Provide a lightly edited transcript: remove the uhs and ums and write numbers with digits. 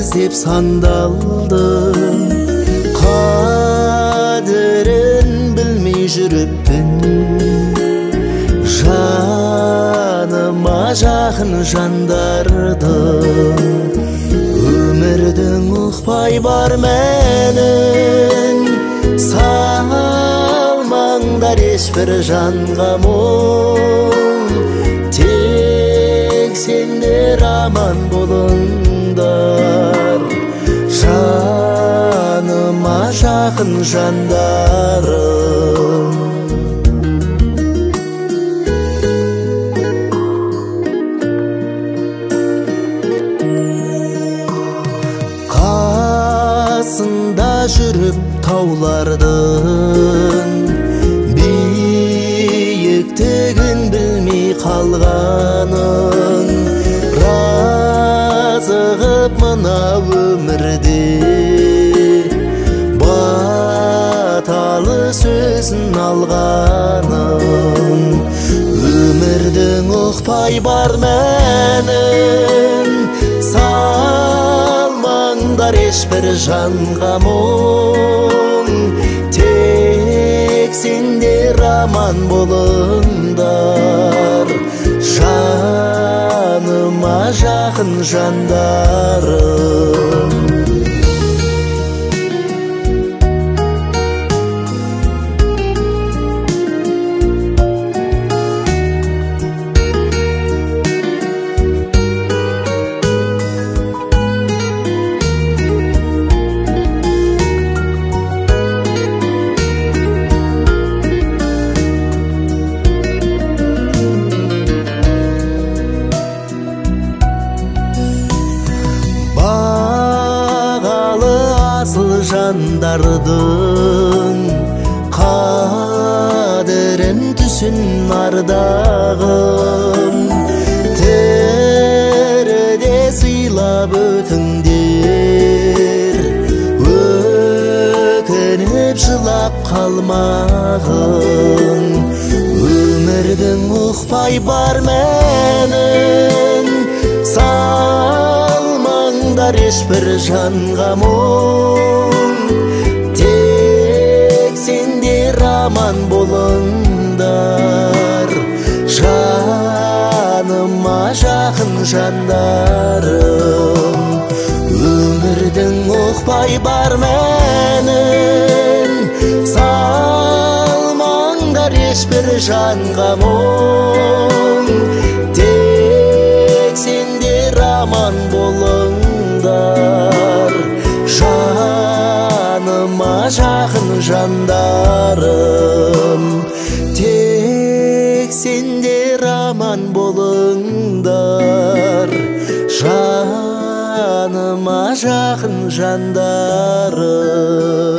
іздеп сандалдым, қадірін білмей жүріппін. Жаныма жақын жандардың өмірдің ұқпай бар мәнін салмаңдар ешбір жанға мұң. Тек сендер аман болыңдар, жаныма жақын жандарым. Қасында жүріп таулардың биіктігін білмей қалғаның, разығып мына өмірде баталы сөзін алғаның. Өмірдің ұқпай бар мәнін салмаңдар ешбір жанға мұң. Тек сендер аман болыңдар, жаныма жақын жандарым. Асыл жандардың қадірін түсін ардағым, тіріде сыйлап өтіңдер, өкініп жылап қалмағын. Өмірдің ұқпай бар мәнін салмаңдар ешбір жанға мұң. Тек сендер аман болыңдар, жаныма жақын жандарым. Өмірдің ұқпай бар мәнін салмаңдар ешбір жанға мұң. Тек сендер аман болыңдар, жаныма жақын жандарым. Тек сендер аман болыңдар, жаныма жақын жандарым.